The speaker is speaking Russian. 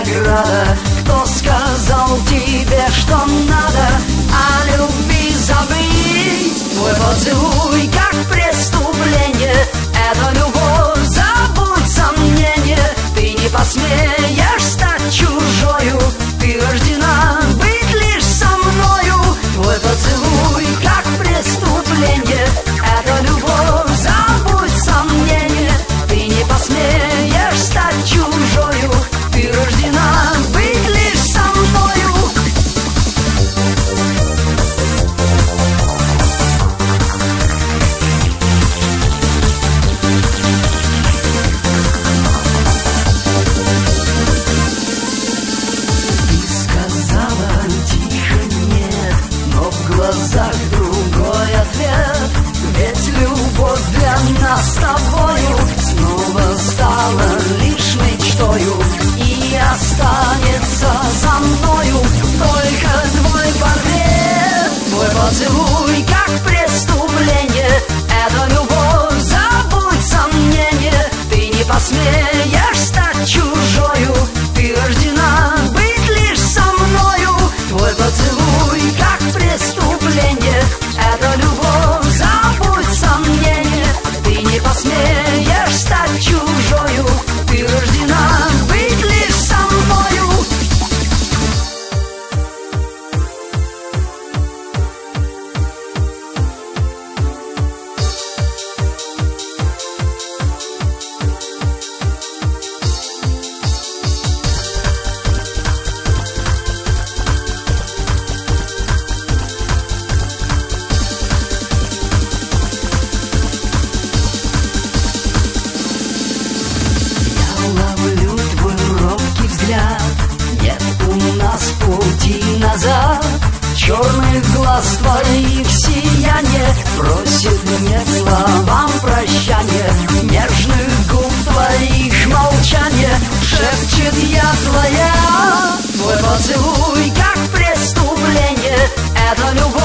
преграда. Кто сказал тебе, что надо о любви забыть? Твой поцелуй как преступление, это любовь, забудь сомнения. Ты не посмеешь стать чужою, ты рождена быть лишь со мною. Твой поцелуй как преступление, это любовь, забудь сомнения. Ты не посмеешь стать чужою, ты рождена быть лишь со мною. Ты сказала тихо нет, но в глазах другой ответ. Ведь любовь для нас с тобою снова стала лишь мечтою и останется за мною только твой портрет. Твой поцелуй как преступление, это любовь, забудь сомнения. Ты не посмеешь стать чужою, ты рождена быть лишь со мною. Твой поцелуй как преступление, это любовь, забудь сомнения. Ты не посмеешь стать чужою, ты рождена быть лишь со мною. Ловлю твой робкий взгляд, нет у нас пути назад. Черных глаз твоих сияние просит мне словам прощания. Нежных губ твоих молчание шепчет я твоя. Твой поцелуй как преступление, это любовь.